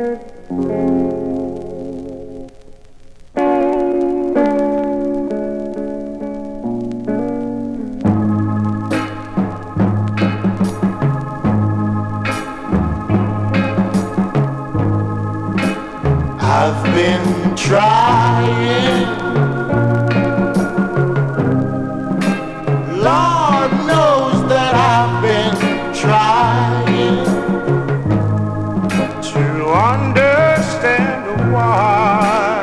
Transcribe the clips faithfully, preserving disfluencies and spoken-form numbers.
I've been trying, Lord knows that I've been trying to understand why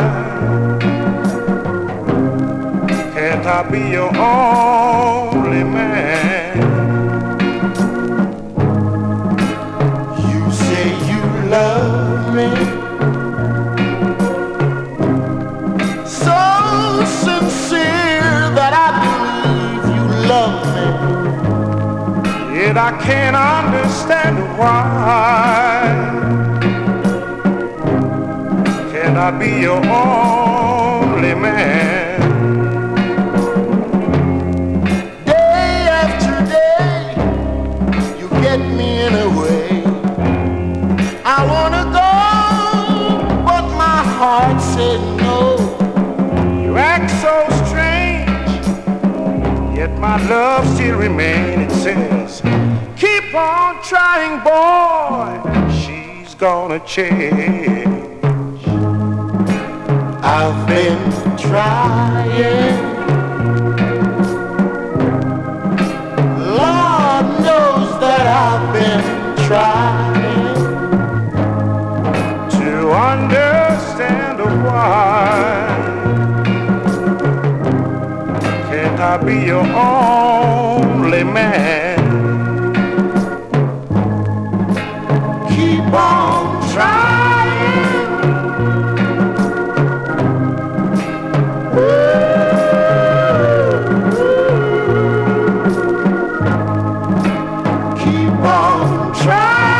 can't I be your only man? You say you love me, yet I can't understand why can I be your only man? Day after day, you get me in a way. I wanna go, but my heart said no. You act so strange, yet my love still remains. It says, keep on trying, boy, she's gonna change. I've been trying, Lord knows that I've been trying to understand why can't I be your only man? Keep on trying. Keep on trying.